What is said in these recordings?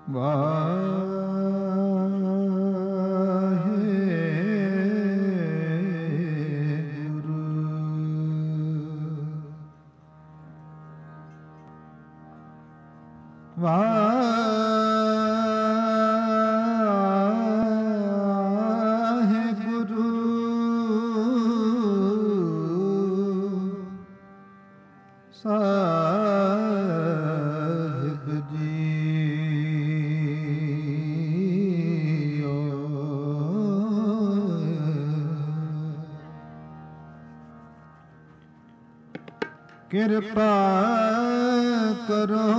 ਕਿਰਪਾ ਕਰੋ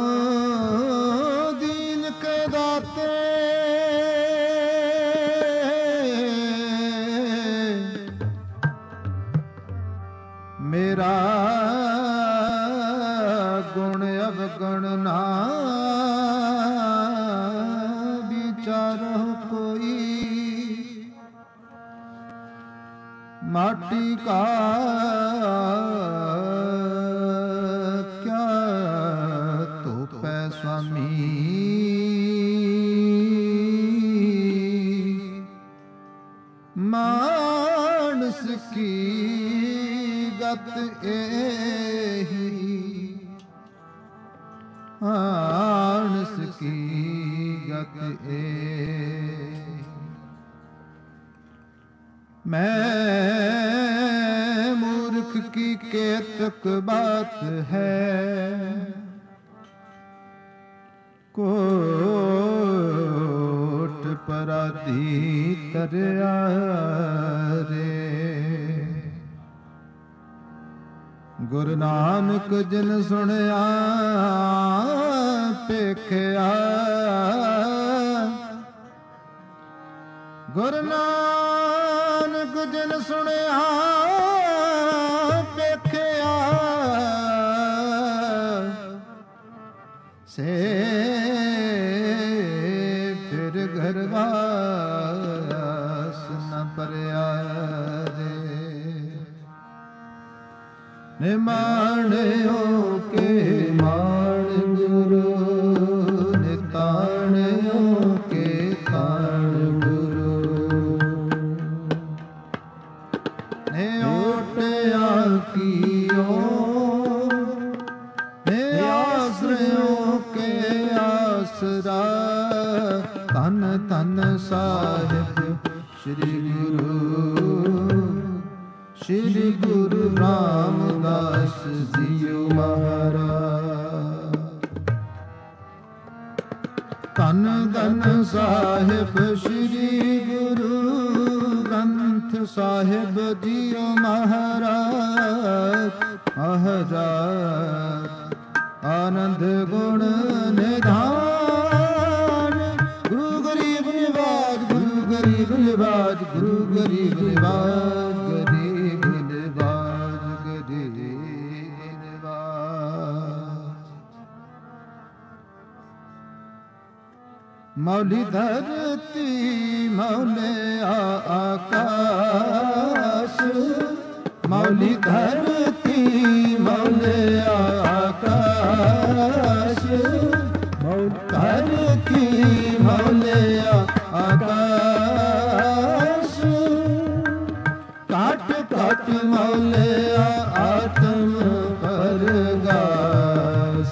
ਦੀਨ ਕੇ ਦਾਤੇ, ਮੇਰਾ ਗੁਣ ਅਵਗੁਣ ਨਾ ਵਿਚਾਰੋ ਕੋਈ, ਮਾਟੀ ਕਾ स्वामी मानस की गत एही, मानस की गत एही। मैं मूर्ख की केतक बात है, कोट पराधी तरिया रे। गुरु नानक जिन सुनिया पेखिया, गुरु नानक जिन सुनिया पेखिया, से घरवास न परया रे। निमाणियो के मान गुरु, निताणियो के ताण गुरु, ने ओटया कियो, ने आश्रयों के आसरा। धन धन साहिब श्री गुरु रामदास जीओ महाराज। धन धन साहिब श्री गुरु ग्रंथ साहिब जीओ महाराज। महाराज आनंद गुण निधान, गुरु गरीब निवाज, गुरु गरीब निवाज, गुरु गरीब निवाज, गरीब निवाज, गरीब निवाज। मौली धरती मौले आकाश, मौली धरती मौले आकाश, धरती मौले आकाश। काट काट मौले आत्म परगास।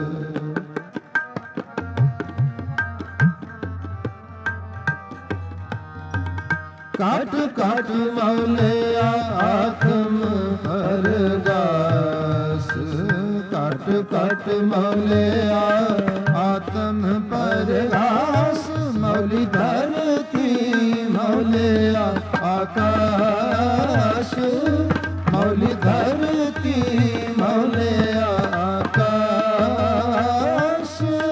काट काट मौले आत्म परगास। काट काट मौले आत्म परगास। मौली धरती मौले आकाश, मौली धरती मौले आकाश।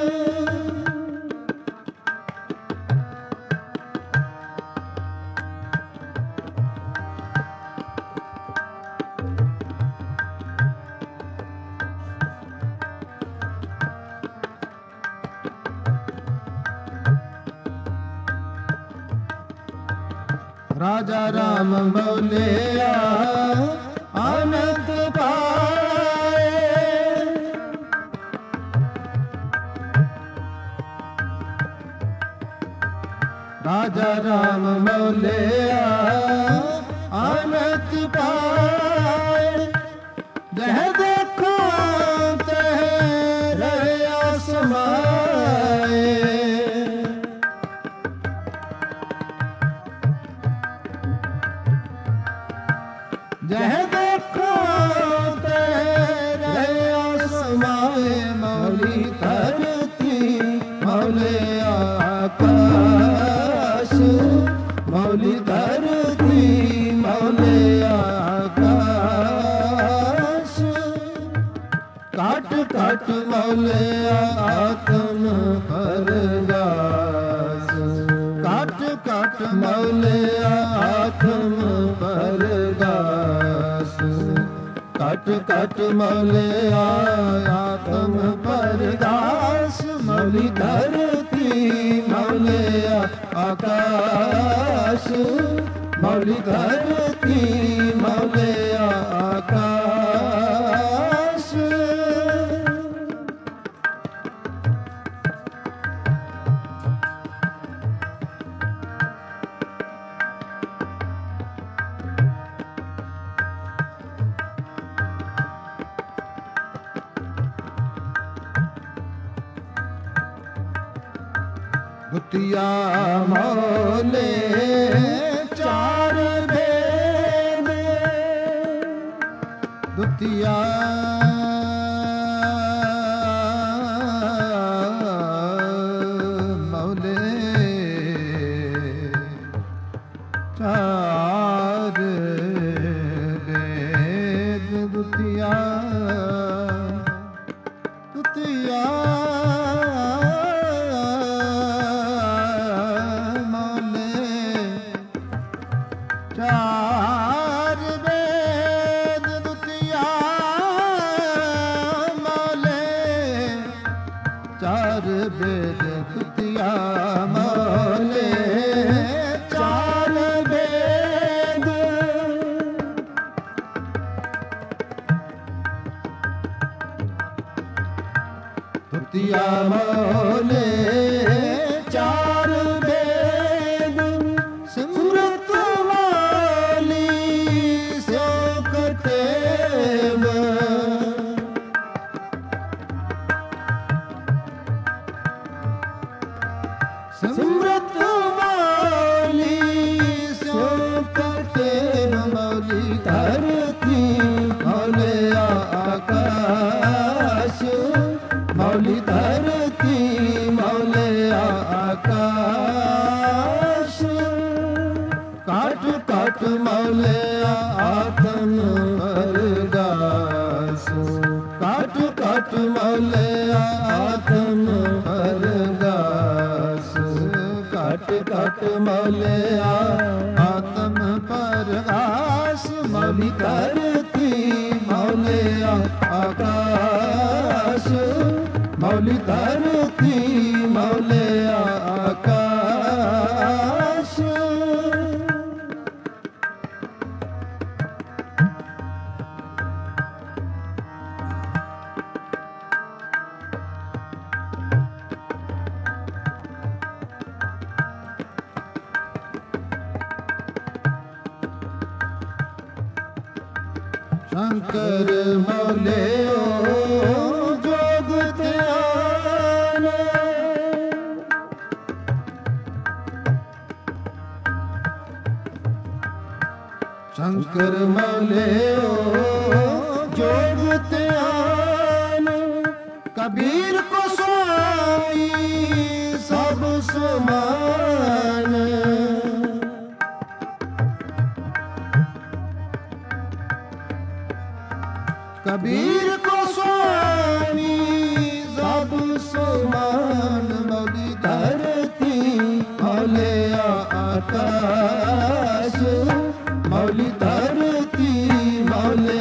राजा राम बोलिया आनंद पाए। राजा राम मौलिया आनत पाए, जह देखो तह रहया समाए। जह देखो तह रहया समाए, मौली धरती मौले आकाश, मौली धरती मौले आकाश। काट काट मौले आत्म परगास, काट काट मौले आत्म परगास। काट काट मौले आत्म परगास, मौली धरती मौले आकाश, मौली धरती मौले आकाश। दुतिया मौले चार भेद, दुतिया मौले चार भेद। दुतिया दुतिया चार वेद, दुतिया मौले चार वेद, दुतिया मौले चार वेद। दुतिया मौले चार वेद, सिमरत सिमरत मौली सो करते, मौली धरती मौले आकाश, मौली धरती मौले आकाश। काट काट मौले आत्म परगास, काट काट मौले आत्म परगास। काट काट मौले आत्म परगास, मौली धरती मौले आकाश, मौली धरती मौले आकाश। शंकर मौले जोग ध्यान, शंकर मौले जोग ध्यान। कबीर को स्वामी सब समान, कबीर को स्वामी सब समान। मौली धरती मौले आकाश, मौली धरती मौले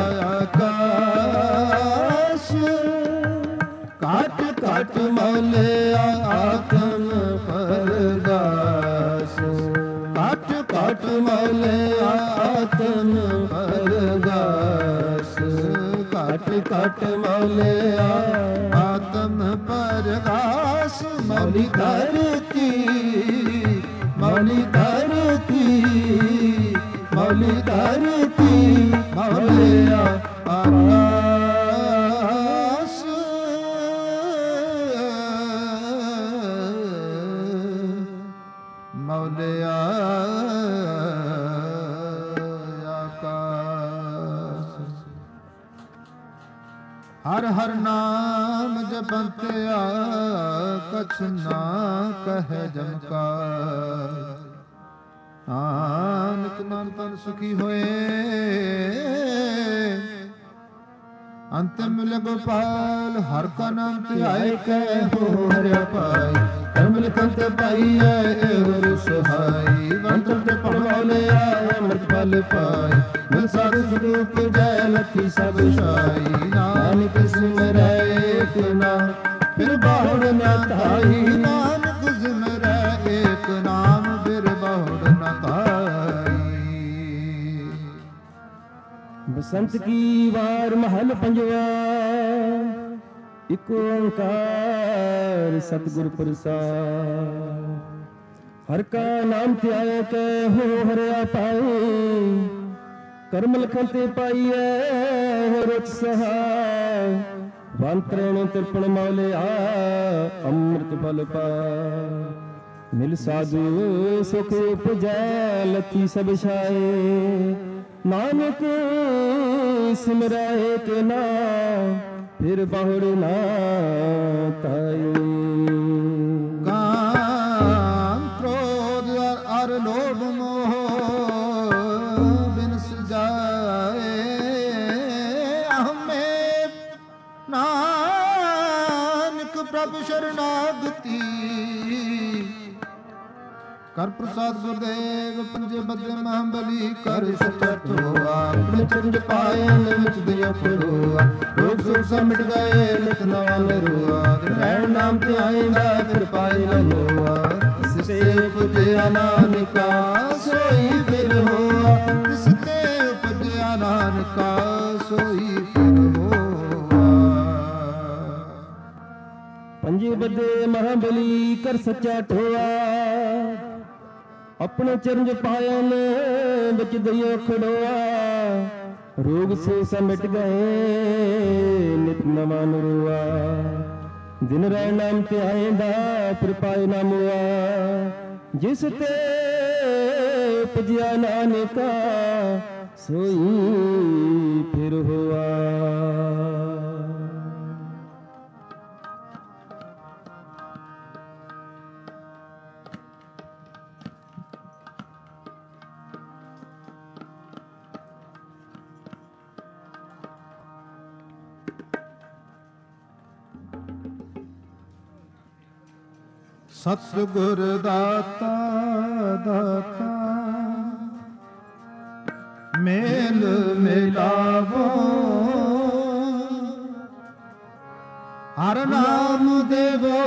आकाश। काट काट मौले आत्म परगास, काट काट मौले आत्म परगास। काट काट मौले आत्म परगास, मौली धरती ਮੌਲੀ ਧਰਤੀ, ਮੌਲੀ ਧਰਤੀ, ਮੌਲਿਆ ਆਕਾਸ, ਮੌਲਿਆ ਆਕਾਸ। ਹਰ ਹਰ ਨਾਮ ਜਪੰਤਿਆ, ਕਛ ਨਾ ਕਹਿ ਜਮਕਾਰ। ਨਾਨਕ ਮਨ ਤਨ ਸੁਖੀ ਹੋਏ, ਅੰਤਿਮ ਮਿਲ ਗੋਪਾਲ। ਹਰ ਕਾ ਨਾਮ ਧਿਆਏ ਕੈ ਹੋ ਹਰਿ ਪਾਈ, ਕਰਮ ਲਿਖਨ ਤੇ ਪਾਈਐ ਏਵ ਸਹਾਈ। ਵੰਤਰ ਤੇ ਪੜਮੌਲਿਆ ਅੰਮ੍ਰਿਤ ਫਲ ਪਾਈ, ਮਿਲ ਸਾਧੂ ਸਰੂਪ ਜੈ ਲਖੀ ਸਭ ਸਾਈ। ਨਾਨਕ ਸਿਮਰੈ ਏਕ ਨਾਮ, ਫਿਰ ਬਾਹੁੜ ਨਾ ਧਾਈ। ਨਾਨਕ ਸਿਮਰੈ ਏਕ ਨਾਮ, ਫਿਰ ਬਾਹੁੜ ਨਾ ਧਾਈ। ਬਸੰਤ ਕੀ ਵਾਰ ਮਹਲ ਪੰਜਵਾ, ਇਕ ਓੰਕਾਰ ਸਤਿਗੁਰ ਪ੍ਰਸਾਦਿ। ਹਰ ਕਾ ਨਾਮ ਧਿਆਏ ਕੈ ਹੋ ਹਰਿਆ ਪਾਈ, ਕਰਮ ਲਿਖਨ ਤੇ ਪਾਈਐ ਹੋ ਰਚ ਸਹਾਇ। ਵੰਤਰਣ ਤਿਰਪਣ ਮੌਲਿਆ ਅੰਮ੍ਰਿਤ ਫਲ ਪਾਇ। ਮਿਲ ਸਾਧੂ ਸੁਖ ਉਪਜੈ ਲਖੀ ਸਭ ਛਾਏ। ਨਾਨਕ ਸਿਮਰੈ ਏਕ ਨਾਮ, ਫਿਰ ਬਾਹੁੜ ਨਾ ਧਾਈ। ਕਾਮ ਕ੍ਰੋਧ ਅਰ ਲੋਭ ਮੋਹ ਬਿਨ ਸਜਾਏ। ਹਮੇ ਨਾਨਕ ਪ੍ਰਭ ਸ਼ਰਨਾਗਤੀ, ਕਰ ਪ੍ਰਸਾਦ ਗੁਰਦੇਵ ਪੰਜੇ ਬਦਲੇ ਮਹਾਬਲੀ। ਕਰ ਸਚਤ ਹੋਆ ਆਪਣੇ ਚੰਜ ਪਾਏ, ਵਿੱਚ ਦਿਓ ਫੜੋਆ। ਰੋਗ ਸੁਖ ਸਭ ਮਿਟ ਗਏ, ਨਿਤ ਨਵਾਂ ਨਿਰੋਆ। ਰਹਿਣ ਨਾਮ ਤੇ ਆਏਗਾ, ਫਿਰ ਪਾਏ ਨ ਹੋਆ। ਤਿਸ ਤੇ ਉਪਜਿਆ ਨਾਨਕਾ, ਸੋਈ ਫਿਰ ਹੋਆ। ਤਿਸ ਤੇ ਉਪਜਿਆ ਨਾਨਕਾ, ਸੋਈ ਫਿਰ ਹੋਆ। ਪੰਜੇ ਬੱਦੇ ਮਹਾਬਲੀ ਕਰ ਸੱਚਾ ਠੋਆ। ਆਪਣੇ ਚਰਨ ਪਾਇਨ ਵਿੱਚ ਦਈਓ ਖੜੋਆ। ਰੋਗ ਸੇ ਸਮਿਟ ਗਏ, ਨਿਤ ਨਵਾਂ ਨਰੋਆ। ਦਿਨ ਰਹਿ ਨਾਮ ਤੇ ਆਏਂਦਾ, ਫਿਰ ਪਾਏ ਨਾ ਮੋਆ। ਜਿਸ ਤੇ ਉਪਜਿਆ ਨਾਨਕਾ, ਸੋਈ ਫਿਰ ਹੋਆ। ਸਤਿਗੁਰ ਦਾਤਾ ਦਾਤਾ, ਮੇਲ ਮਿਲਾਵੋ। ਹਰ ਨਾਮ ਦੇਵੋ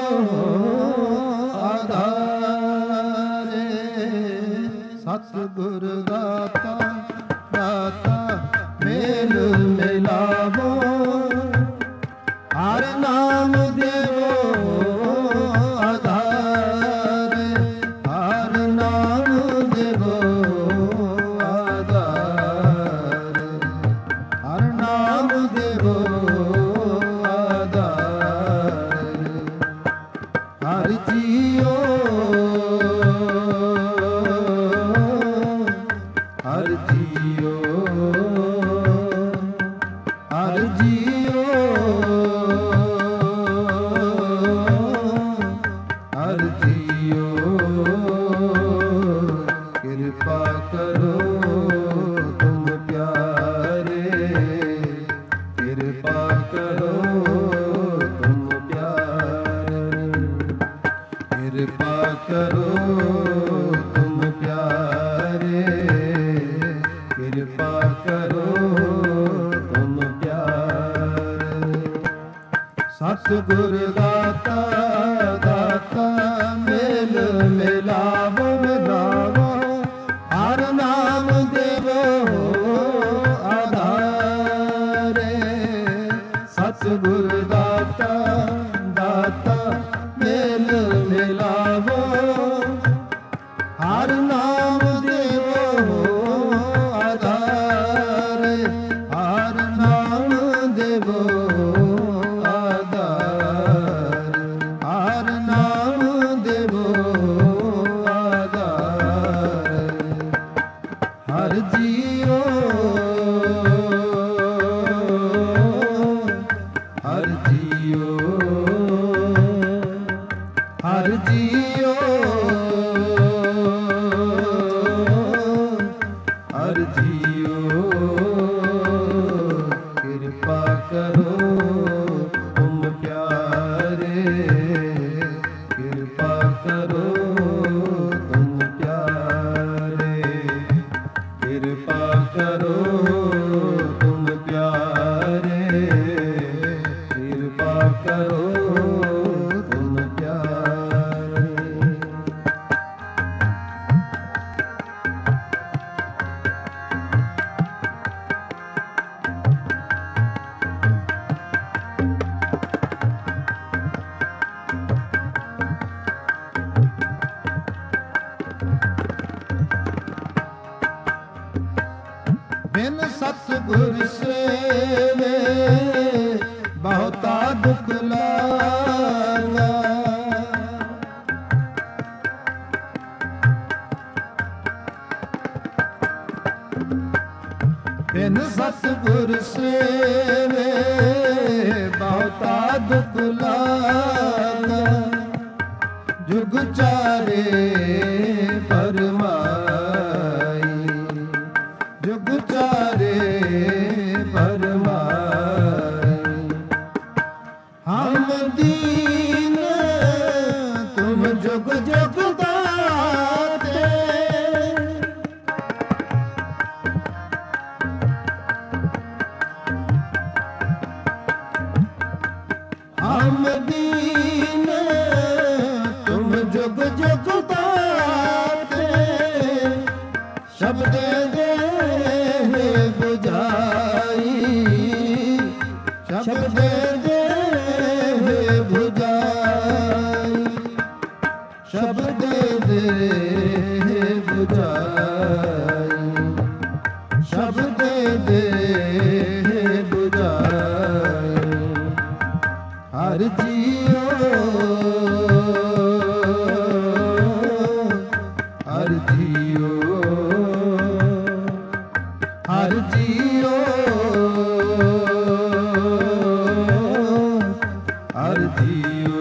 ਆਧਾਰੇ। ਸਤਿਗੁਰ ਦਾਤਾ ਦਾਤਾ, ਮੇਲ ਮਿਲਾਵੋ। ਹਰ ਨਾਮ ਦੇਵੋ ਸਤਿਗੁਰ ਦਾਤਾ ਦਾਤਾ, ਮੇਲ ਮਿਲਾਵੋ ਮਿਲਾਵੋ। ਹਰ ਨਾਮ ਦੇਵੋ ਆਧਾਰੇ। ਸਤਿਗੁਰ ਦਾਤਾ ਦਾਤਾ, ਮੇਲ ਮਿਲਾਵੋ। ਹਰ ਹਰ ਜੀਓ ਹਰ ਜੀਓ ਕਿਰਪਾ ਕਰੋ ਤੁਮ ਪਿਆਰੇ ਕਿਰਪਾ ਕਰੋ ਤੁਮ ਪਿਆਰੇ ਕਿਰਪਾ ਕਰੋ ਤੁਮ ਪਿਆਰੇ ਕਿਰਪਾ ਕਰੋ ਤੁਮ ਪਿਆਰੇ। ਬਿਨ ਸਤਿਗੁਰ ਸੇਵੇ ਬਹੁਤਾ ਦੁਖ ਲਾਗਾ ਬਿਨ ਸਤਿਗੁਰ ਸੇਵੇ ਬਹੁਤਾ ਦੁਖ ਲਾਗਾ ਜੁਗ ਚਾਰੇ ਪਰਮਾਈ ਜੁਗ ਚਾਰੇ ਪਰਮਾਈ ਹਮ ਦੀਨ ਤੁਮ ਜੁਗ ਜੁਗ ਦਾਤੇ ਹਮ ਦੀਨ ਤੁਮ ਜੁਗ ਜੁਗ ਦਾਤੇ ਸ਼ਬਦ ਦੇ ਬੁਝਾਈ ਸ਼ਬਦ ਦੇ ਬੁਝਾਈ ਸ਼ਬਦ ਦੇ ਬੁਝਾਈ ਸ਼ਬਦ ਦੇ ਬੁਝਾਈ ਹਰ ਜੀਓ ਹਰ ਜੀਓ ਹਰ ਜੀਓ ਹਰ ਜੀਓ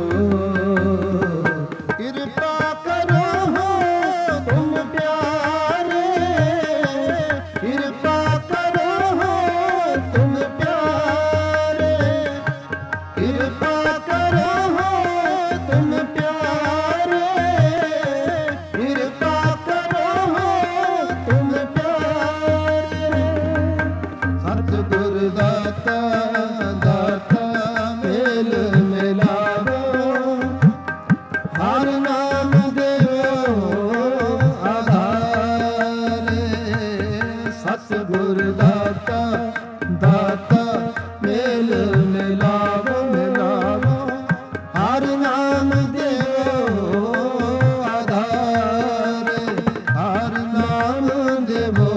ਕਿਰਪਾ ਕਰੋ ਤੁਮ ਪਿਆਰੇ ਕਿਰਪਾ ਕਰੋ ਤੁਮ ਪਿਆਰੇ ਕਿਰਪਾ ਕਰੋ ਤੁਮ ਪਿਆਰੇ ਕਿਰਪਾ ਕਰੋ ਤੁਮ ਪਿਆਰੇ ਸਤਿਗੁਰ ਦਾਤਾ ਦਾਤਾ ਮੇਲ ਮਿਲਾਵੋ ਹਰ ਨਾਮ ਦੇਵੋ ਆਧਾਰੇ ਸਤਿਗੁਰ ਦਾਤਾ ਦਾਤਾ ਮੇਲ ਮਿਲਾਵੋ ਮਿਲਾਵੋ ਹਰ ਨਾਮ ਦੇਵੋ ਆਧਾਰੇ ਹਰ ਨਾਮ ਦੇਵੋ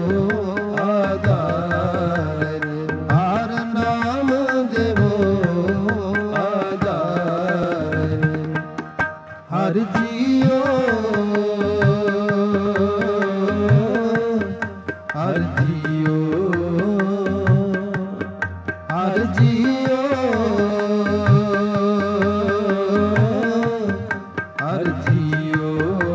ਆਧਾਰੇ ਹਰ ਨਾਮ ਦੇਵੋ ਆਧਾਰੇ ਹਰ ਜੀਓ ਹਰ ਜੀਓ ਹਰ ਜੀਓ ਹਰ ਜੀਓ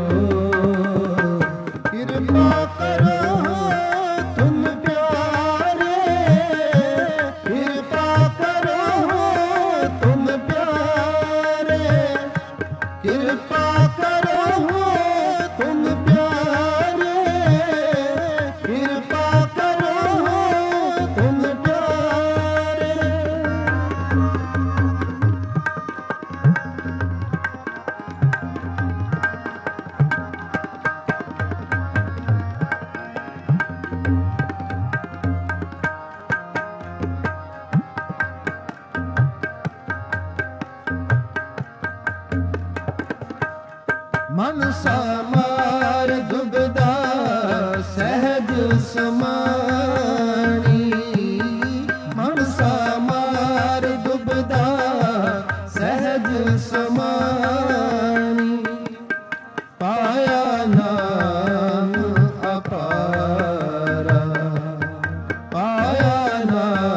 ਕਿਰਪਾ ਕਰੋ ਤੁਮ ਪਿਆਰੇ ਕਿਰਪਾ ਕਰੋ ਤੁਮ ਪਿਆਰੇ ਕਿਰਪਾ ਕਰੋ ਤੁਮ ਪਿਆਰੇ ਕਿਰਪਾ ਕਰੋ ਤੁਮ ਪਿਆਰੇ ਮਨ ਸਮਾਰ ਦੁਬਦਾ ਸਹਿਜ ਸਮਾਣੀ ਮਨ ਸਮਾਰ ਦੁਬਦਾ ਸਹਿਜ ਸਮਾਣੀ ਪਾਇਆ ਨਾਮ ਅਪਾਰਾ ਪਾਇਆ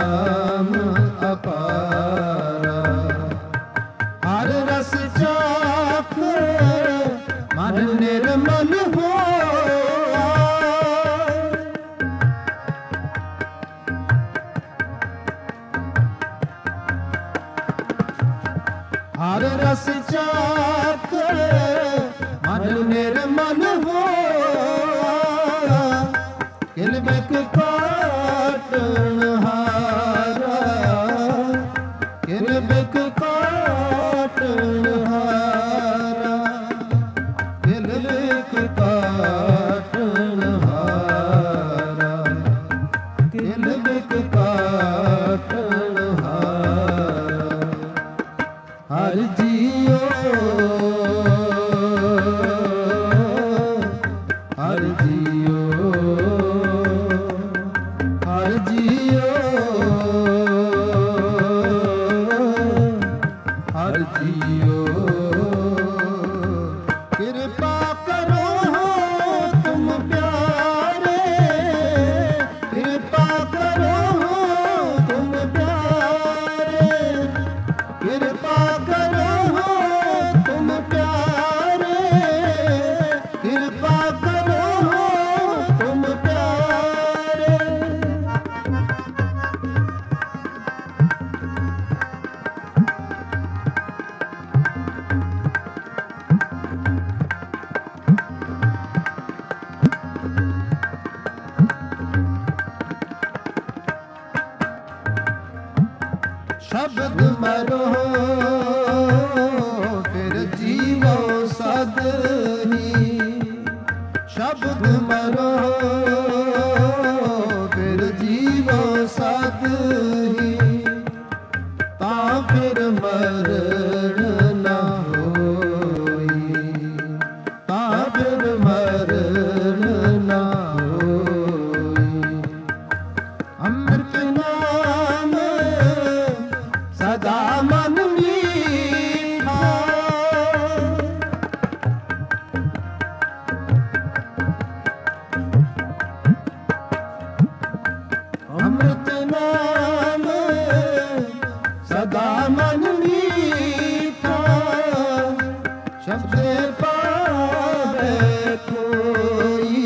ਨਾਮ ਅਪਾਰਾ ਹਰ ਰਸ ਚਾ ਮਨ ਨਿਰਮਲ ਹੋਆ, ਕਿਲ ਬਿਕ ਕਾਟਣ ਹਾਰਾ, ਕਿਲ ਬਿਕ ਕਾਟਣ ਹਾਰਾ, ਕਿਲ ਬਿਕ ਕਾਟਣ ਹਾਰਾ, ਕਿਲ ਬਿਕ ਕਾਟਣ ਹਾਰਾ। ਹਰਿ ਜੀਓ ਹਰਿ ਜੀਓ ਹਰਿ ਜੀਓ ਹਰਿ ਜੀਓ। ਕਿਰਪਾ ਕਰੋ ਤੁਮ ਪਿਆਰੇ, ਕਿਰਪਾ ਕਰੋ ਤੁਮ ਪਿਆਰੇ, ਕਿਰਪਾ ਕਰੋ ਤੁਮ ਪਿਆਰੇ, ਕਿਰਪਾ ਕਰੋ ਤੁਮ ਪਿਆਰੇ। ਸ਼ਬਦ ਮਰੋ ਫਿਰ ਜੀਵੋ ਸਦ ਹੀ, ਸ਼ਬਦ ਮਰੋ ਫਿਰ ਜੀਵੋ ਸਦ ਹੀ, ਤਾਂ ਫਿਰ ਮਰਨ ਨਾ ਹੋਈ, ਤਾਂ ਫਿਰ ਮਰਨ ਨਾ ਹੋਈ। ਅੰਮ੍ਰਿਤ ਨਾਮ ਸਦਾ ਮਨ ਮੀਠਾ, ਅੰਮ੍ਰਿਤ ਨਾਮ ਸਦਾ ਮਨ ਮੀਠਾ, ਸ਼ਬਦੇ ਪਾਵੇ ਕੋਈ,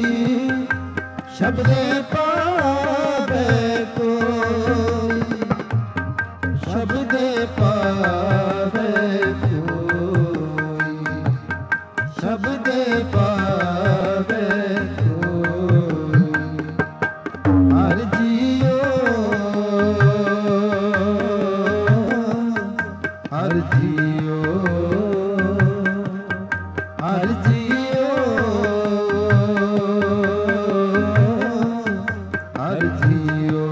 ਸ਼ਬਦੇ ਪਾਵੇ ਕੋਈ, ਸ਼ਬਦੇ ਪਾਵੇ ਕੋਈ, ਸ਼ਬਦੇ ਪਾਵੇ ਕੋਈ। ਹਰਿ ਜੀਓ ਹਰਿ ਜੀਓ ਹਰਿ ਜੀਓ ਹਰਿ ਜੀਓ।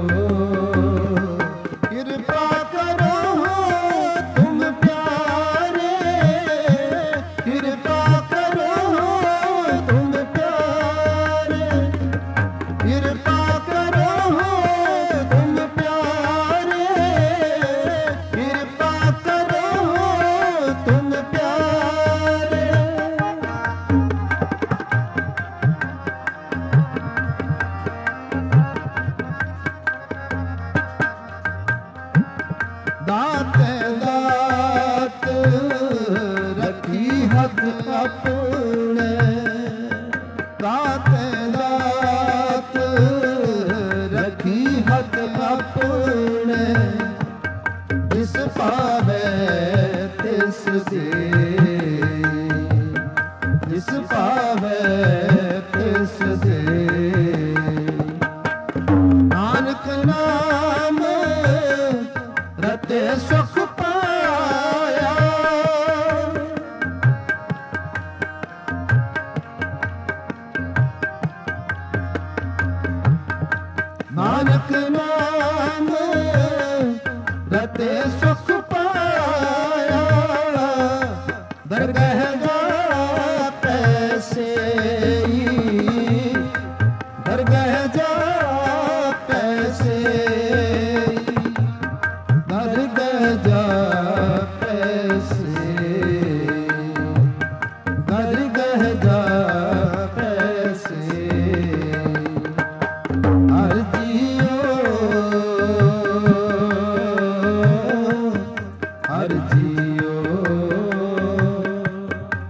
ਕਿਰਪਾ ਕਰੋ ਤੁਮ ਪਿਆਰੇ, ਕਿਰਪਾ ਕਰੋ ਤੁਮ ਪਿਆਰੇ, ਕਿਰਪਾ ਕਰੋ ਤੁਮ ਪਿਆਰੇ, ਕਿਰਪਾ ਕਰੋ ਤੁਮ ਪਿਆਰੇ। ਦਾਤੇ ਦਾਤ ਰੱਖੀ ਹੱਥ ਆਪਣੇ, ਦਾਤੇ ਦਾਤ ਰੱਖੀ ਹੱਥ ਆਪਣੇ, ਜਿਸ ਪਾਵੇ ਤਿਸ ਦੇ, ਜਿਸ ਪਾਵੇ ਤਿਸ ਦੇ। ਨਾਨਕ ਨਾਮ ਰਤੇ ਸੁਖ ਪਾਇਆ, ਨਾਨਕ ਨਾਮ ਰਤੇ ਸੁਖ ਪਾਇਆ, ਦਰਗਹਿ ਜਾ ਪੈਸੇ, ਦਰਗਹਿ ਜਾ ਪੈਸੇ, ਦਰਗਹਿ ਜਾ ਪੈਸੇ, ਦਰਗਹਿ ਜਾ ਪੈਸੇ। ਹਰਿ ਜੀਓ ਹਰਿ ਜੀਓ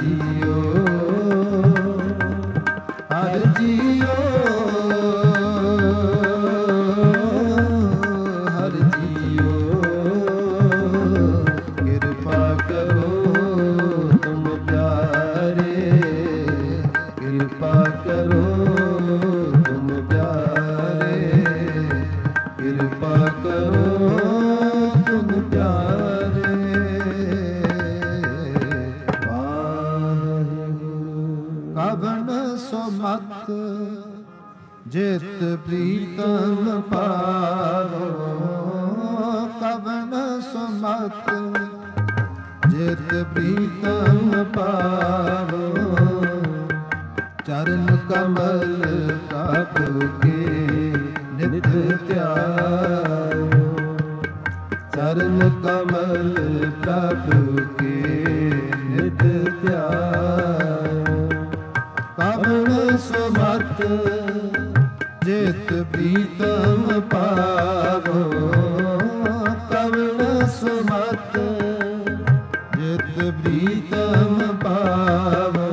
ਜੀਓ ਹਰ ਜੀਓ ਹਰ ਜੀਓ ਕਿਰਪਾ ਕਰੋ ਤੁਮ ਪਿਆਰੇ ਕਿਰਪਾ ਕਰੋ ਤੁਮ ਪਿਆਰੇ ਕਿਰਪਾ ਕਰੋ ਤੁਮ ਪਿਆਰੇ ਕਵਣ ਸੁਮਤ ਜਿਤ ਪ੍ਰੀਤਮ ਪਾਵੋ ਕਵਣ ਸੁਮਤ ਜਿਤ ਪ੍ਰੀਤਮ ਪਾਵੋ ਚਰਨ ਕਮਲ ਪ੍ਰਭ ਕੇ ਨਿਤ ਧਿਆਵੋ ਚਰਨ ਕਮਲ ਪ੍ਰਭ ਕੇ ਨਿਤ ਧਿਆਵੋ ਕਵਣ ਸੁਮਤ ਜਿਤ ਪ੍ਰੀਤਮ ਪਾਵੋ ਕਵਣ ਸੁਮਤ ਜਿਤ ਪ੍ਰੀਤਮ ਪਾਵੋ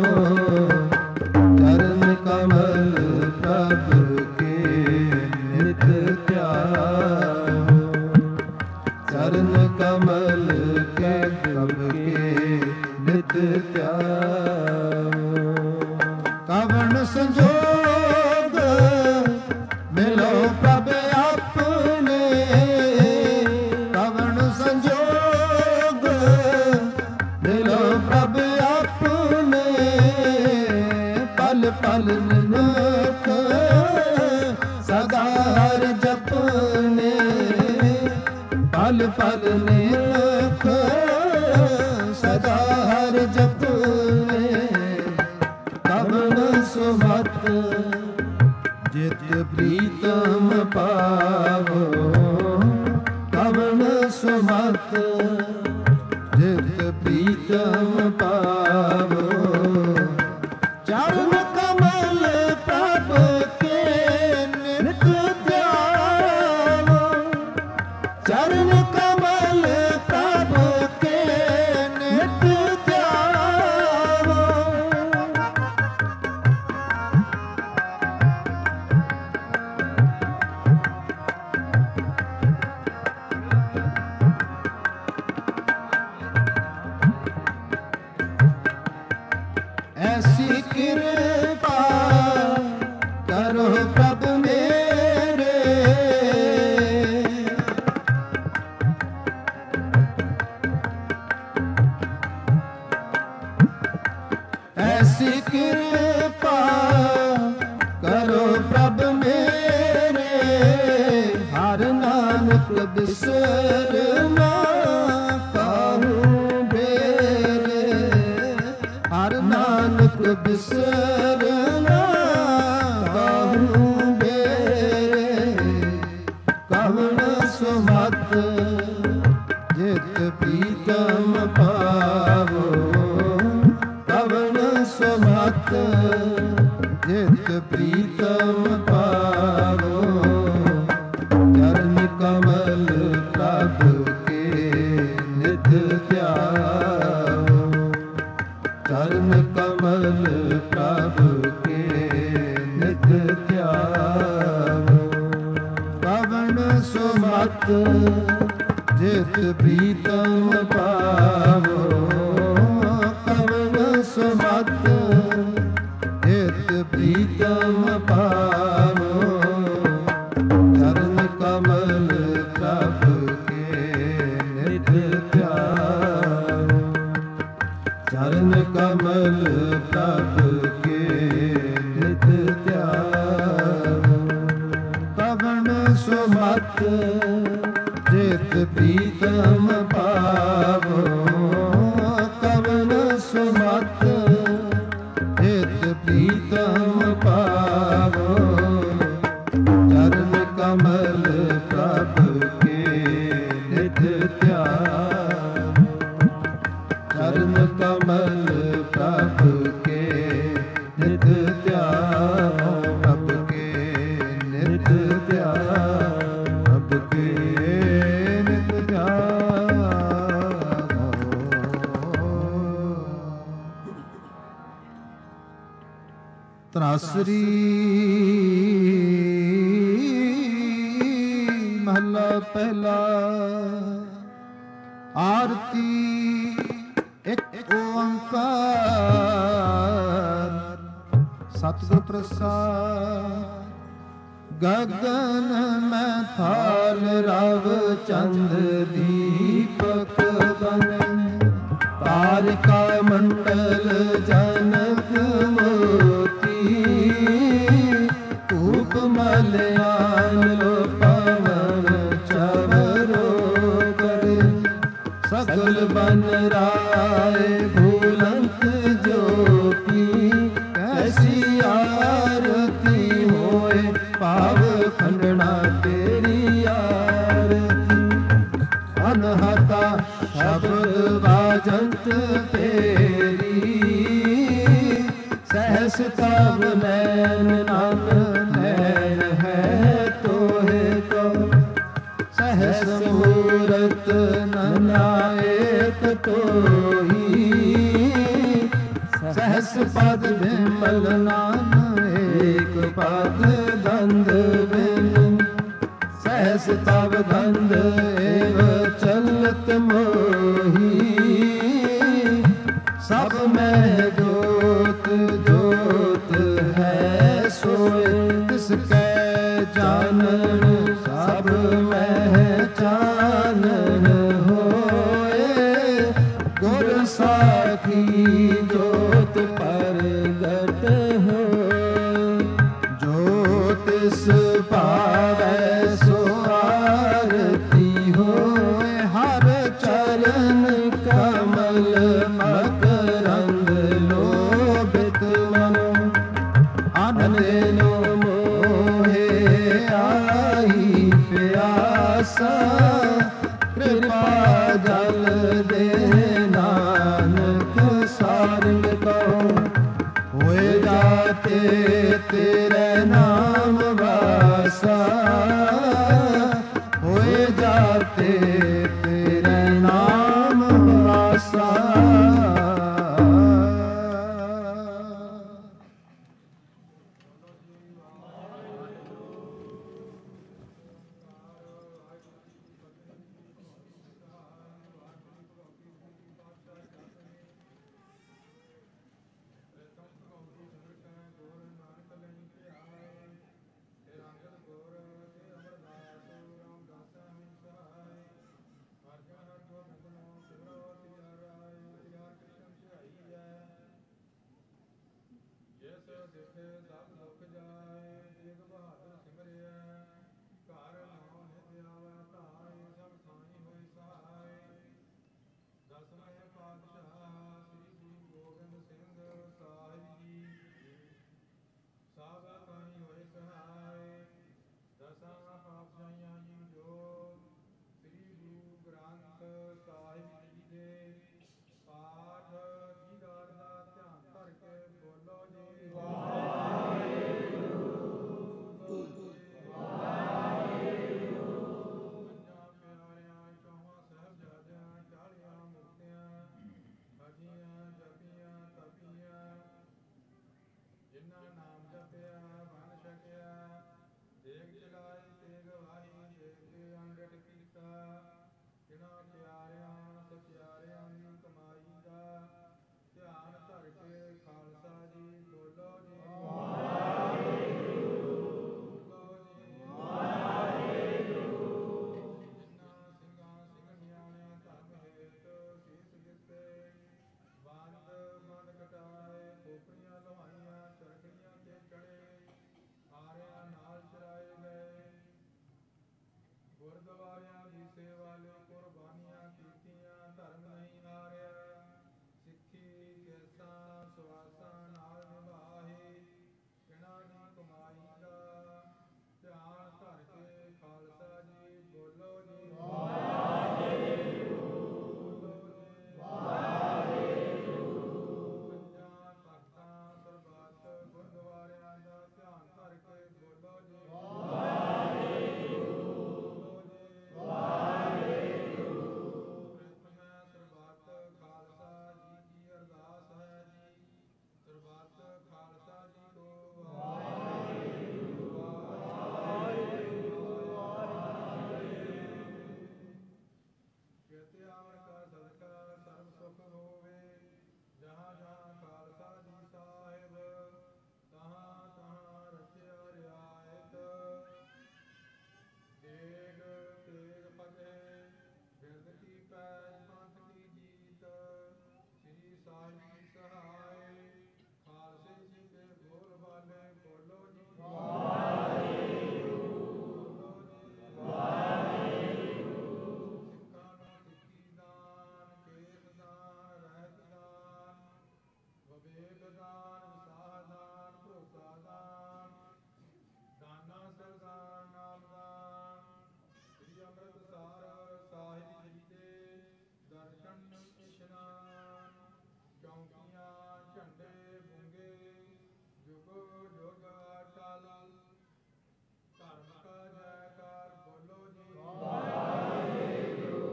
ਚਰਨ ਕਮਲ ਪ੍ਰਭ ਕੇ ਨਿਤ ਧਿਆਵੋ ਚਰਨ ਕਮਲ ਕੇ ਪ੍ਰਭ ਕੇ ਨਿਤ ਧਿਆਵੋ ਕਵਣ ਸੰਜੋਗ ਮਿਲੋ ਪ੍ਰਭ ਆਪਣੇ ਕਵਣ ਸੰਜੋਗ ਮਿਲੋ ਪ੍ਰਭ ਆਪਣੇ ਪਲ ਪਲ ਨਿਨਖ ਸਦਾ ਹਰ ਜਪਨੇ ਪਲ ਪਲ ਨਿਨਖ ਸਦਾ ਹਰ ਜਪਨੇ ਕਵਣ ਸੁਮਤ ਜਿਤ ਪ੍ਰੀਤਮ ਪਾਵੋ ਕਵਣ ਸੁਮਤ ਜਿਤ ਪ੍ਰੀਤਮ ਪਾਵੋ ਚਰਨ ਕਮਲ ਪ੍ਰਭ ਕੇ ਨਿਤ ਧਿਆਵੋ ਚਰਨ ਕਮਲ ਪ੍ਰਭ ਕੇ ਨਿਤ ਧਿਆਵੋ ਐਸੀ ਕਿਰਪਾ ਕਰੋ ਪ੍ਰਭ ਮੇਰੇ ਐਸੀ ਕਿਰਪਾ ਕਰੋ ਪ੍ਰਭ ਮੇਰੇ ਹਰ ਨਾਨਕ ਬਿਸਰਨਾ ਕਾਹੂ ਬੇਰੇ ਹਰ ਨਾਨਕ ਬਿਸਰਨਾ ਕਾਹੂ ਬੇਰੇ ਕਵਣ ਸੁਮਤ ਜਿਤ ਪ੍ਰੀਤਮ ਪਾਵੋ ਕਵਣ ਸੁਮਤ ਜਿਤ ਪ੍ਰੀਤਮ ਪਾਵੋ ਚਰਨ ਕਮਲ ਪ੍ਰਭ ਕੇ ਨਿਤ ਧਿਆਵੋ ਚਰਨ ਕਮਲ ਪ੍ਰਭ ਕੇ ਨਿਤ ਧਿਆਵੋ ਕਵਣ ਸੁਮਤ ਜਿਤ ਪ੍ਰੀਤਮ ਪਾਵੋ ਕਵਣ ਸੁਮਤ ਜਿਤ ਪ੍ਰੀਤਮ ਪਾਵੋ ਚਰਨ ਕਮਲ ਪ੍ਰਭ ਕੇ ਨਿਤ ਧਿਆਵੋ ਚਰਨ ਕਮਲ ਪ੍ਰਭ ਕੇ ਨਿਤ ਧਿਆਵੋ ਕਵਣ ਸੁਮਤ ਜਿਤ ਪ੍ਰੀਤਮ ਪਾਵੋ ਕਵਣ ਸੁਮਤ ਜਿਤ ਪ੍ਰੀਤਮ ਪਾਵੋ ਚਰਨ ਕਮਲ ਪ੍ਰਭ ਕੇ ਨਿਤ ਧਿਆਵੋ ਚਰਨ ਕਮਲ ਪ੍ਰਭ ਕੇ ਨਿਤ ਧਿਆਵੋ ਪ੍ਰਭ ਕੇ ਨਿਤ ਧਿਆਵੋ ਪ੍ਰਭ ਕੇ ਨਿਤ ਧਿਆਵੋ ਧਨਾਸਰੀ ਮਹਲਾ ਪਹਿਲਾ। ਆਰਤੀ ਇੱਕ ਓੰਕਾਰ ਸਤਿਗੁਰ ਪ੍ਰਸਾਦ। ਗਗਨ ਮੈਂ ਥਾਲ ਰਵ ਚੰਦ ਦੀਪਕ ਬਨ। ਤਾਰਿਕਾ ਮੰਡਲ ਜਨਕ ਮੋਤੀ। ਧੂਪ ਮਲਿਆਨ ਲੋ ਪਵਨ ਚਵਰੋ ਕਰ। ਸਗਲ ਬਨ ਰਾਏ ਭੂਲੰਤ ਜੋਤੀ। ਕੈਸੀ ਆਰਤੀ ਹੋਏ ਭਾਵ ਖੰਡਣਾ ਤੇਰੀ ਆਰਤੀ। ਅਨਹਤਾ ਸ਼ਬਦ ਬਾਜੰਤ ਤੇਰੀ। ਸਹਿਸ ਤਬ ਨੈਣ ਨਾਮ ਨੈਣ ਹੈ ਤੋਹੇ ਕੋ। ਸਹਿਸ ਮੂਰਤ ਨਨਾਇਕ ਤੋਹੀ। ਸਹਿਸ ਪਦ ਬਿਮਲ ਨਾਮ ਏਕ ਪਦ ਦੰਦ ਬਿਨ। ਸਹਿਸ ਤਬ ਦੰਦ ਏਵ ਚਲਤ ਮੋਹੀ। ਸਭ ਮੈਂ ਜੋਤ ਜੋਤ ਹੈ ਸੋਏ। ਤਿਸ ਕੈ ਜਾਣਨ ਸਭ ਮੈਂ ਚਾਨਣ ਹੋਏ। ਗੁਰ ਸਾਖੀ ਜੋਤ ਪ੍ਰਗਟ ਹੋਏ। ਜੋ ਤਿਸ ਭਾਵੈ ਸੋ ਆਰਤੀ ਹੋਏ। ਹਰ ਚਰਨ ਕਮਲ ਮਕਰੰਦ ਲੋਭਿਤ ਮਨੋ। ਅਨੰਦਨੋ ਮੋਹੇ ਆਈ ਪਿਆਸਾ। ਕਿਰਪਾ ਜਲ ਦੇ ਨਾਨਕ ਸਾਰਿ ਕਉ। ਹੋਏ ਜਾਤੇ ਤੇਰੇ ਨਾਮ ਵਾਸਾ। ਹੋਏ ਜਾਤੇ ਤੇਰੇ ਨਾਮ ਵਾਸਾ। ਏਕ ਦਾਨ ਸਾਧਾਨ ਭਰੋਸਾ ਦਾਨ ਦਾਨਾ ਸਰਦਾਨ ਨਾਮ ਦਾਨ ਸ੍ਰੀ ਅੰਮ੍ਰਿਤਸਰ ਸਾਹਿਬ ਜੀ ਦੇ ਦਰਸ਼ਨ ਇਸ਼ਨਾਨ ਚੌਂਕੀਆਂ ਝੰਡੇ ਬੁੰਗੇ ਜੁਗ ਜੁਗ ਅਟਲ ਧਰਮ ਕਾ ਜੈਕਾਰ ਬੋਲੋ ਜੀ ਵਾਹਿਗੁਰੂ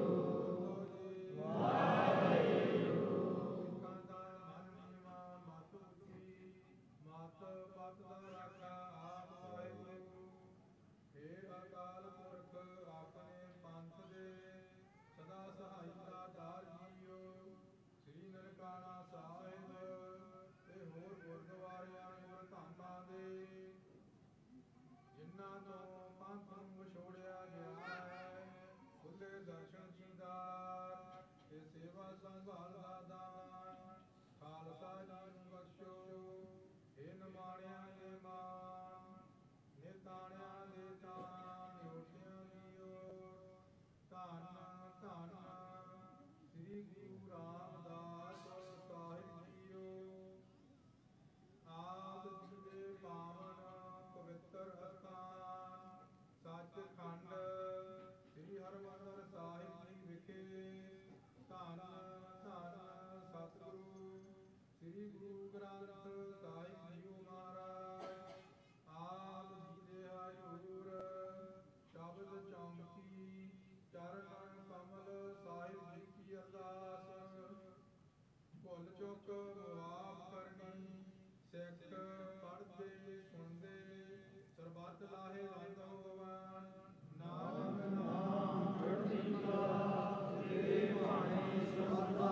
ਸਿੱਖਾਂ ਦਾ ਮਨ ਨੀਵਾਂ ਮਤ ਉੱਚੀ ਮਤ ਪਤ ਦਾ ਰਾਖਾ ਆਪ ਵਾਹਿਗੁਰੂ ਫੇਰ ਅਕਾਲ ਪੁਰਖ ਆਪਣੇ ਪੰਥ ਦੇ ਸਦਾ ਸਹਾਇਤਾ ਦਾਰ ਜੀਓ ਸ੍ਰੀ ਨਨਕਾਣਾ ਸਾਹਿਬ ਤੇ ਹੋਰ ਗੁਰਦੁਆਰਿਆਂ ਗੁਰ ਧਾਮਾਂ ਦੇ ਜਿਨ੍ਹਾਂ ਤੋਂ ਪੰਥ ਨੂੰ ਵਿਛੋੜਿਆ ਗਿਆ ਹੈ ਖੁੱਲੇ ਦਰਸ਼ਨ ਦੀਦਾਰ ਤੇ ਸੇਵਾ ਸੰਭਾਲ ਦਾ ਦਾਨ ਖਾਲਸਾ ਜੀ ਨੂੰ ਬਖਸ਼ੋ ਇਹ ਨਿਮਾਣਿਆਂ ਦੇ ਮਾਨ ਨਿਤਾਣਿਆਂ ਦੇ ਤਾਣ ਨਿਉਟਿਆਂ ਦੀ ਓਰ ਧੰਨ ਧੰਨ ਸ੍ਰੀ ਗੁਰੂ ਰਾਮਦਾਸ ਸਾਹਿਬ ਜੀਓ ਆਦ ਦੇ ਪਾਵਨ ਪਵਿੱਤਰ ਅਸਥਾਨ ਸੱਚਖੰਡ ਸ੍ਰੀ ਹਰਿਮੰਦਰ ਸਾਹਿਬ ਜੀ ਵਿਖੇ ਧੰਨ ਧੰਨ ਸਤਿਗੁਰੂ ਸ੍ਰੀ ਗੁਰੂ ਗ੍ਰੰਥ ਸਾਹਿਬ ਜੀਓ ਮਹਾਰਾਜ ਆਪ ਜੀ ਦੇ ਹਜ਼ੂਰ ਸ਼ਬਦ ਚੌਂਕੀ ਚਰਨ ਕਮਲ ਸਾਹਿਬ ਜੀ ਕੀ ਅਰਦਾਸ ਭੁੱਲ ਚੁੱਕ ਮੁਆਫ ਕਰਨੀ ਸਿੱਖ ਪੜ੍ਹਦੇ ਸੁਣਦੇ ਸਰਬੱਤ ਲਾਹੇ ਵੰਦ ਹੋਵਨ ਨਾਨਕ ਨਾਮ ਚੜ੍ਹਦੀ ਕਲਾ ਤੇ ਬਾਣੀ ਸਰਬੱਤਾ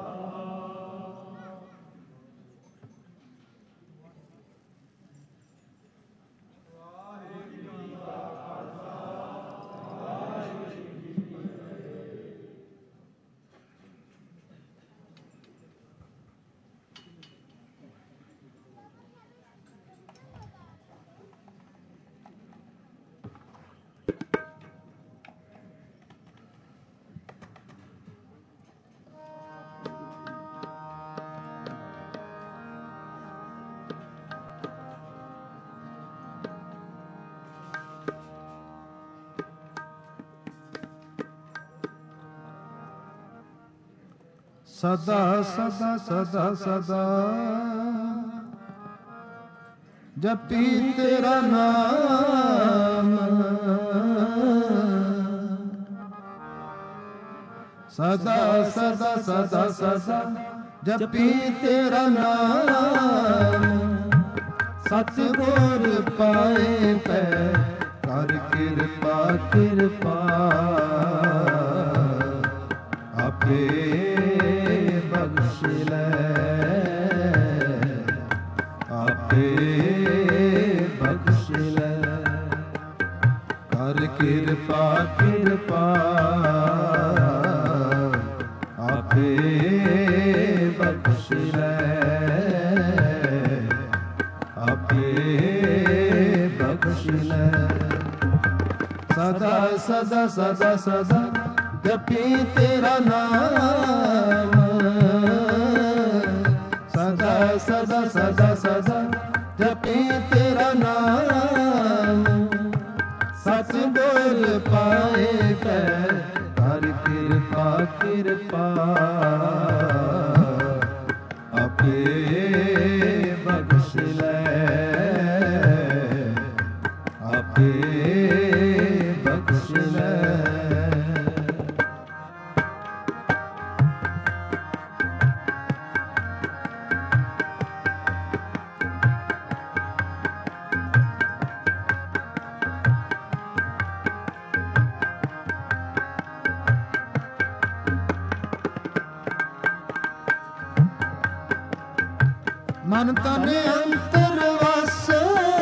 ਵਾਹਿਗੁਰੂ ਜੀ ਕਾ ਖਾਲਸਾ ਵਾਹਿਗੁਰੂ ਜੀ ਕੀ ਫਤਿਹ। ਸਦਾ ਸਦਾ ਸਦਾ ਸਦਾ ਜਪੀ ਤੇਰਾ ਨਾਮ ਸਦਾ ਸਦਾ ਸਦਾ ਸਦਾ ਜਪੀ ਤੇਰਾ ਨਾਮ ਸਤਿਗੁਰ ਪਾਏ ਪੈ ਕਰ ਕਿਰਪਾ ਕਿਰਪਾ ਆਪੇ ਬਖਸ਼ ਲੈ ਆਪੇ ਬਖਸ਼ ਲੈ ਕਰ ਕਿਰਪਾ ਕਿਰਪਾ ਆਪੇ ਬਖਸ਼ ਲੈ ਆਪੇ ਬਖਸ਼ ਲੈ ਸਦਾ ਸਦਾ ਸਦਾ ਸਦਾ ਜਪੀ ਤੇਰਾ ਨਾਮ ਸਦਾ ਸਦਾ ਸਦਾ ਸਦਾ ਜਪੀ ਤੇਰਾ ਨਾਮ ਸਤਿਗੁਰ ਪਾਏ ਪੈ ਕਰ ਕਿਰਪਾ ਕਿਰਪਾ ਆਪੇ ਬਖਸ਼ ਲੈ ਆਪੇ ਬਖਸ਼ ਲੈ ਮਨ ਤਨ ਅੰਤਰ ਵਾਸੈ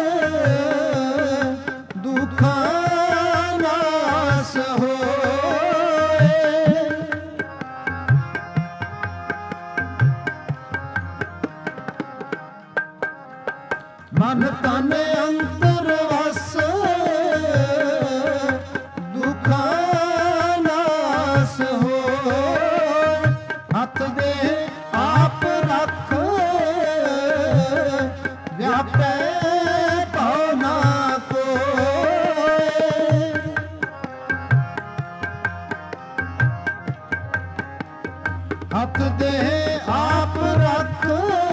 ਦੁਖਾਂ ਨਾਸ ਹੋਏ ਮਨ ਤਨ ਅੰਤਰ ਵਾਸੈ ਦੁਖਾਂ ਨਾਸ ਹੋਏ ਹੱਥ ਦੇ ਆਪ ਰੱਖੇ व्यापै पाओ ना कोय। हथ दे आप रख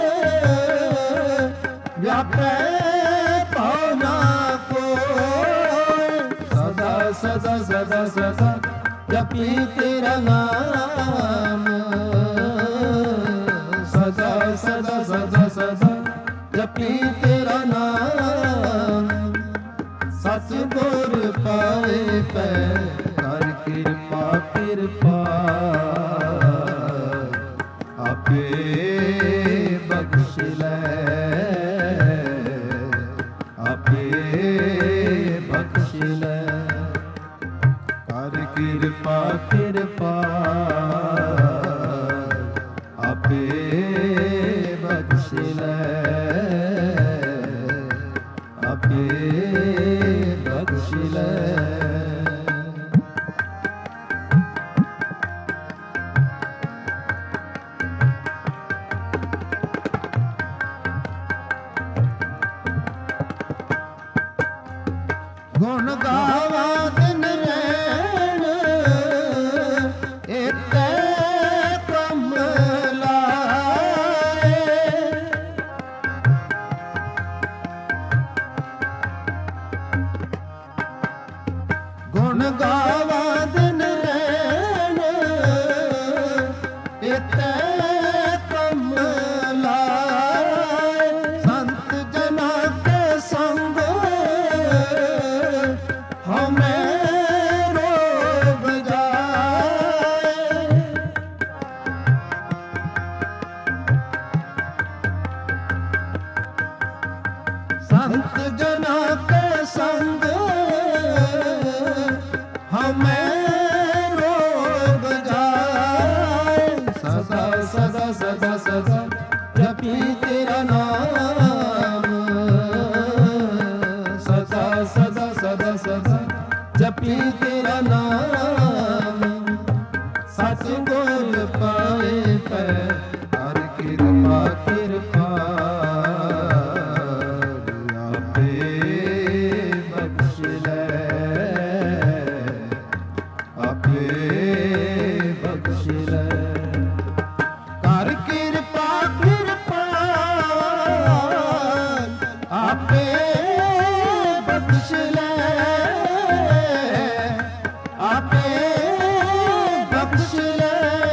व्यापै पाओ ना कोय। सदा सदा सदा सदा जपी तेरा नाम। सदा सदा सदा सदा जपी तेरा नाम। सतगुर पाए पै कर कृपा कृपा। आपे बख्श लै आपे बख्श लै। कर कृपा कृपा आपे बख्श लै आपे बख्श लै। गुण गावा दिन रैन एक कम लाए। गुण गावा दिन रैन एक कम लाए। संत जना के संग हमें रोग जाए। संत जना के संग हमें रोग जाए। सदा सदा सदा सदा जपी तेरा नाम। सदा सदा सदा सदा जपी तेरा नाम। सतगुर पाए पै कर कृपा कृपा। आपे बख्श लै आपे बख्श लै। कर कृपा कृपा आपे बख्श लै आपे बख्श लै।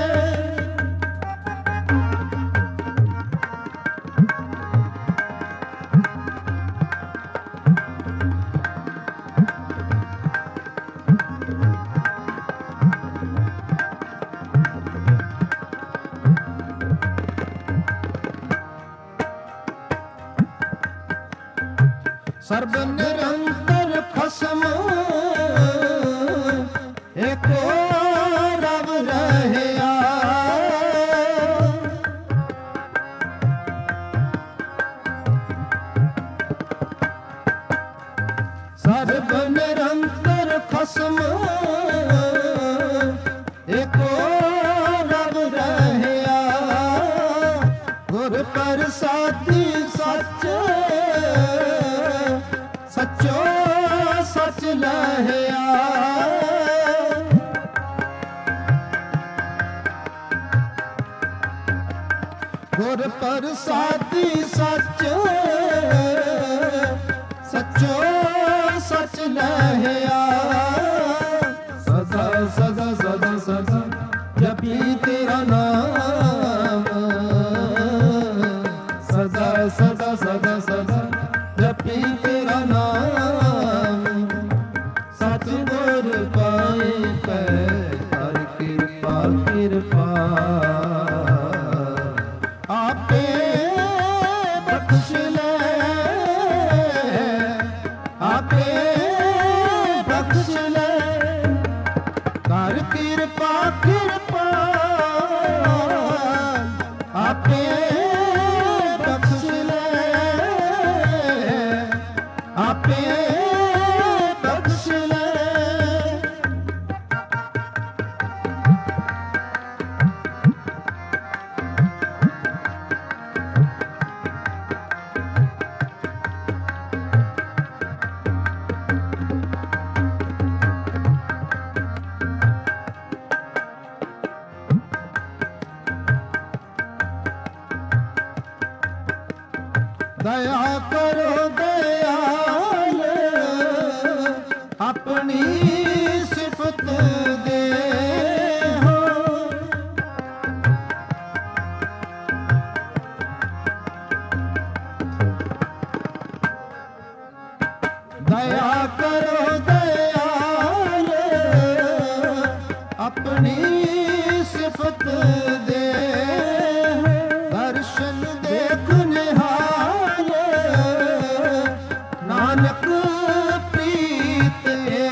सर्ब निरंतर खसम एको रब रहया। सर्ब निरंतर खसम एको रब रहया। गुर प्रसादी सच सचो सच लहया। गुर प्रसादी सच सचो सच लहया। सदा सदा सदा सदा जपी तेरा नाम। सदा सदा सदा सदा जपी तेरा नाम। सतगुर पाए पै कर कृपा कृपा। आपे बख्श लै आपे बख्श लै। कर कृपा कृपा आपे बख्श लै ਦਇਆ ਕਰੋ ਦਇਆਲ ਆਪਣੀ ਸਿਫਤ ਦੇ ਦਇਆ ਕਰੋ ਦਇਆਲ ਆਪਣੀ ਸਿਫਤ ਦੇ ਦਰਸ਼ਨ ਦੇਖ ਨਿਹਾਲ ਨਾਨਕ ਪ੍ਰੀਤ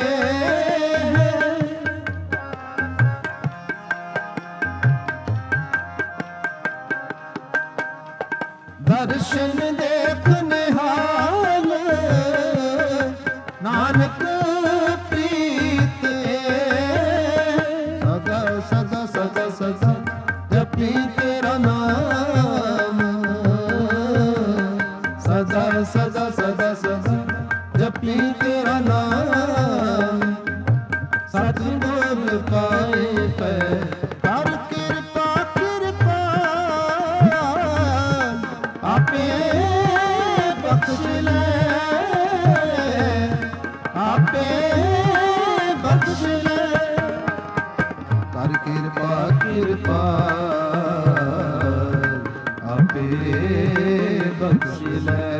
ਦਰਸ਼ਨ ਦੇਖ ਨਿਹਾਲ ਨਾਨਕ ਪ੍ਰੀਤ ਸਦਾ ਸਦਾ ਸਦਾ ਸਦਾ ਜਪੀ ਤੇਰਾ ਨਾਮ ਸਦਾ ਸਦਾ ਸਦਾ ਸਦਾ ਜਪੀ ਤੇਰਾ ਨਾਮ ਸਤਿਗੁਰ ਪਾਏ ਪੈ ਕਰ ਕਿਰਪਾ ਕਿਰਪਾ ਆਪੇ ਬਖਸ਼ ਲੈ ਆਪੇ ਬਖਸ਼ ਲੈ ਕਰ ਕਿਰਪਾ ਕਿਰਪਾ ਆਪੇ ਬਖਸ਼ ਲੈ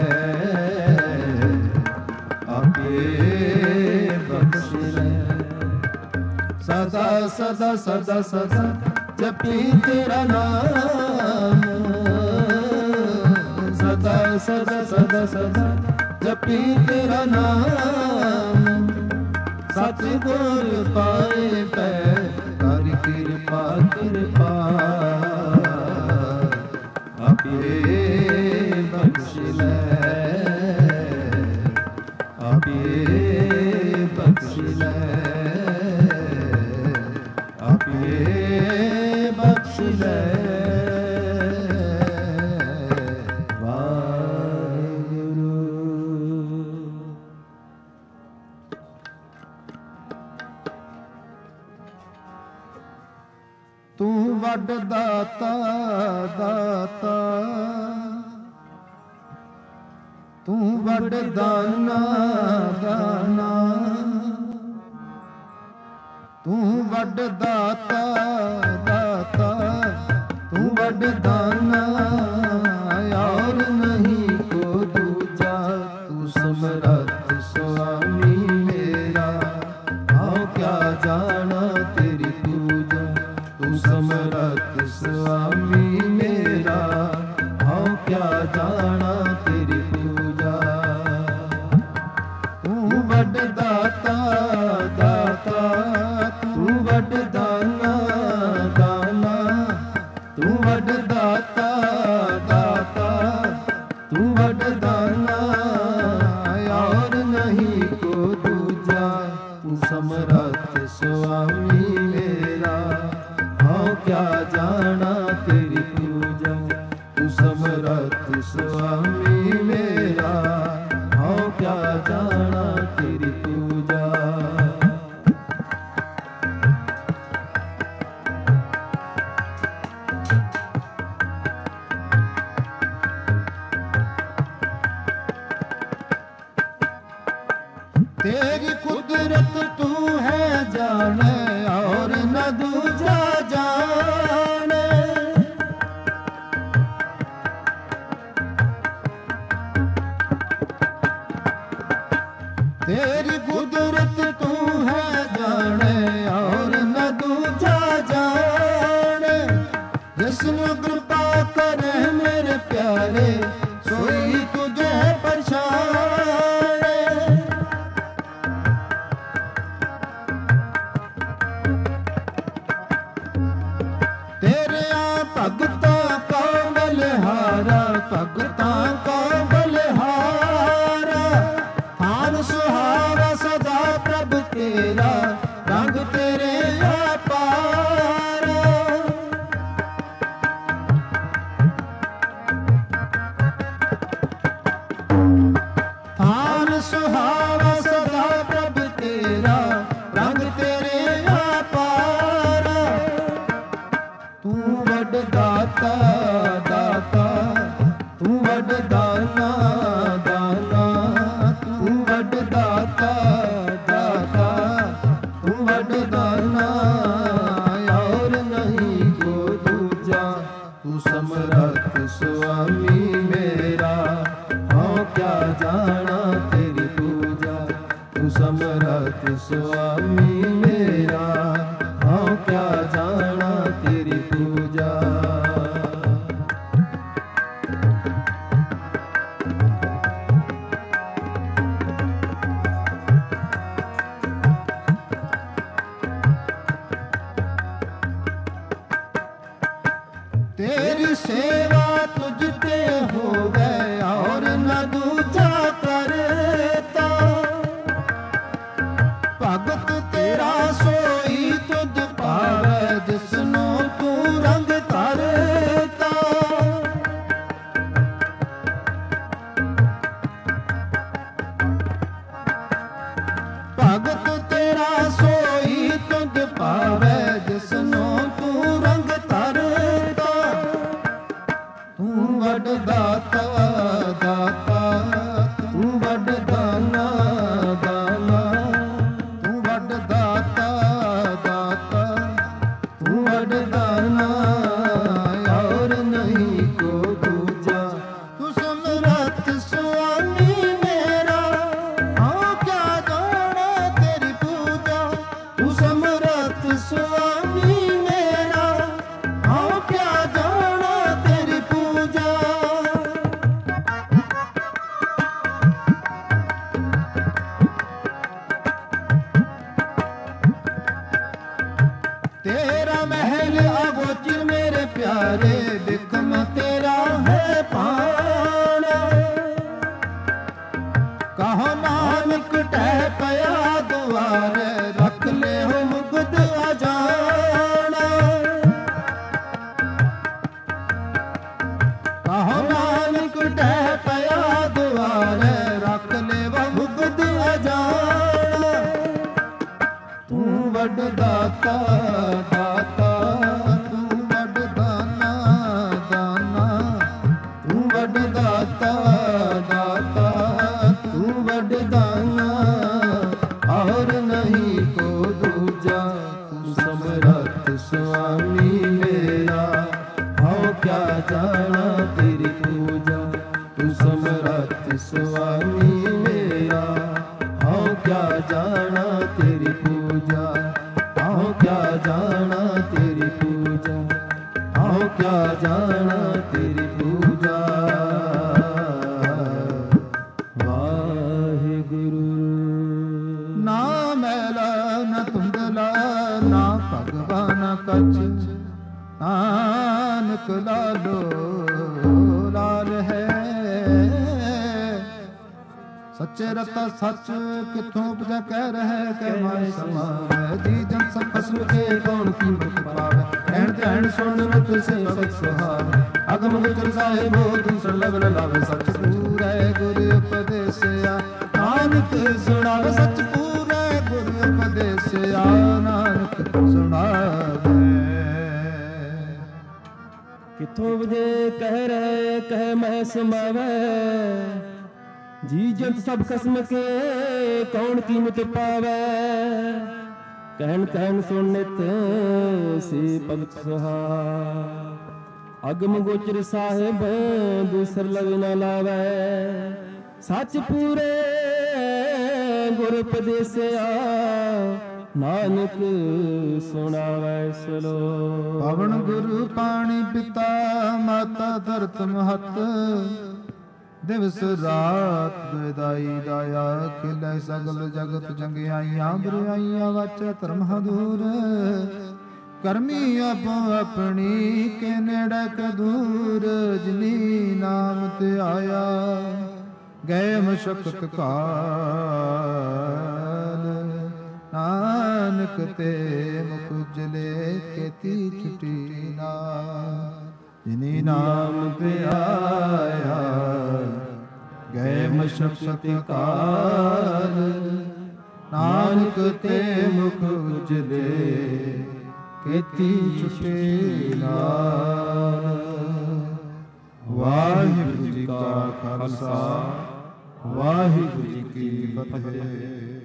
ਆਪੇ ਬਖਸ਼ ਲੈ ਸਦਾ ਸਦਾ ਸਦਾ ਸਦਾ ਜਪੀ ਤੇਰਾ ਨਾਮ ਸਦਾ ਸਦਾ ਸਦਾ ਸਦਾ ਜਪੀ ਤੇਰਾ ਨਾਮ ਸਤਿਗੁਰ ਪਾਏ ਪੈ ਕਰ ਕਿਰਪਾ ਕਿਰਪਾ ਆਪੇ ਬਖਸ਼ ਲੈ ਆਪੇ ਬਖਸ਼ ਲੈ ਆਪੇ ਬਖਸ਼ ਲੈ ਤੂੰ ਵੱਡ ਦਾਤਾ ਦਾਤਾ ਤੂੰ ਵੱਡ ਦਾਨਾ ਦਾਨਾ ਤੂੰ ਵੱਡ ਦਾਤਾ ਦਾਤਾ ਤੂੰ ਵੱਡ ਦਾਨਾ ਔਰ ਨਹੀਂ ਕੋ ਦੂਜਾ ਤੂੰ ਸਮਰੱਥ ਸੁਆਮੀ ਮੇਰਾ ਹਉ ਕਿਆ ਜਾਣਾ ਤੇਰੀ ਪੂਜਾ ਤੂੰ ਸਮਰੱਥ ਸੁਆਮੀ ਮੇਰਾ ਹਉ ਕਿਆ ਜਾਣਾ ਤੇਰੀ ਪੂਜਾ ਤੂੰ ਵੱਡ ਦਾਤਾ ਦਾਤਾ ਤੂੰ ਵੱਡ ਦਾਨਾ ਦਾਨਾ ਤੂੰ ਵੱਡ ਦਾਤਾ ਦਾਤਾ ਤੂੰ ਵੱਡ ਦਾਨਾ ਔਰ ਨਹੀਂ ਕੋ ਦੂਜਾ ਤੂੰ ਸਮਰੱਥ ਸੁਆਮੀ ਮੇਰਾ ਹਉ ਕਿਆ ਜਾਣਾ ਤੇਰੀ ਪੂਜਾ ਤੂੰ ਸਮਰੱਥ ਸੁਆਮੀ ਮੇਰਾ ਹਉ ਕਿਆ ਜਾਣਾ ਤੇਰੀ ਪੂਜਾ तेरी कुदरत तू है जाने और न दूजा जाने तेरी कुदरत तू है जाने और न दूजा जाने जिसने कृपा करे मेरे प्यारे सोई तुझे पहचाने तेरे भगता का बलिहारा भगता का बलिहारा थान सुहारा सदा प्रभ तेरा रंग तेरे अपारा थान सुहारा सदा प्रभ तेरा रंग तेरे अपारा तू वड दाता दाता तू वड ਦਾਨਾ ਦਾਨਾ, ਤੂੰ ਵੱਡ ਦਾਤਾ ਦਾਤਾ, ਤੂੰ ਵੱਡ ਦਾਨਾ ਔਰ ਨਹੀਂ ਕੋ ਦੂਜਾ, ਤੂੰ ਸਮਰੱਥ ਸੁਆਮੀ ਮੇਰਾ, ਹਉ ਕਿਆ ਜਾਣਾ ਤੇਰੀ ਪੂਜਾ, ਤੂੰ ਸਮਰੱਥ ਸੁਆਮੀ ਮੇਰਾ, ਹਉ ਕਿਆ ਜਾਣਾ ਤੇਰੀ ਪੂਜਾ। तेरी सेवा तुझ ते होवे और न दूजा करता, भगत तेरा सोई तुझ पावे, जिसनो तू रंग धरता। भगत तेरा सोई तुझ पावे, जिसनो तू रंग धरता। तू वड दाता दाता, तू वड दाना दाना, तू वड दाता दाता, तू वड दाना और नहीं को दूजा, तू समरथ स्वामी मेरा, हाँ क्या जाना तेरी पूजा, तू समरथ स्वामी मेरा, हाँ क्या जाना तेरी पूजा। तेरा महल अगोचर मेरे प्यारे, बिकम तेरा है पाना, कहो नानक टह पया द्वारे, रख ले हो मुकुट अजाना। कहो नानक टह पया द्वारे, रख ले वो मुकुट अजाना। तू वड दाता दाता, तू वड दाना दाना, तू वड दाता दाता, तू वड दाना और नहीं को दूजा, तू समरथ स्वामी मेरा, हਉ क्या जाना तेरी पूजा, तू समरथ स्वामी मेरा, हਉ क्या जाना तेरी पूजा, हਉ क्या जाना तेरी पूजा, हਉ क्या जाना तेरी पूजा। वाहिगुरु। ना मैला न धुंधला, ना भगवान कछ, नानक लालो लाल है। सच्चे रता सच किथों उपजा कह रहे, कह माय समावे, जी जन सब खसम के कौन कीमत पावे, रहन ध्यान सुन मत से भगत सुहावे, अगम गुचर साहिबो दूसर लगन लावे, सच पूरै गुरु उपदेसिया नानक सुनावे, सच पूरै गुरु उपदेसिया नानक सुनावे। किथों वजे कह रहे कह मैं समावे, जी जंत सब खसम के कौन कीमत पावे, कहन कहन सुन नित से भगत सुहावे, अगम गोचर साहिब दूसर लग न लावे, सच पूरे गुर उपदेसिया नानक सुनावे सलो। पवन गुरु पाणी पिता माता धरत महत, दिवस रात दुदाई दाया, खिलै सगल जगत जंगियाइया, बुराइयां वाचा धर्म दूर, करमी अपो अपनी के नेड़े क दूर, जिनी नाम ते आया गए मशक्कत काल, नानक ते मुख उजले खेती छुटी ना, जिनी नाम पे आया गए मशक्कत काल, नानक ते मुख उजले खेती छुटे नाल। ਵਾਹਿਗੁਰੂ ਜੀ ਕਾ ਖਾਲਸਾ ਵਾਹਿਗੁਰੂ ਜੀ ਕੀ ਫਤਿਹ।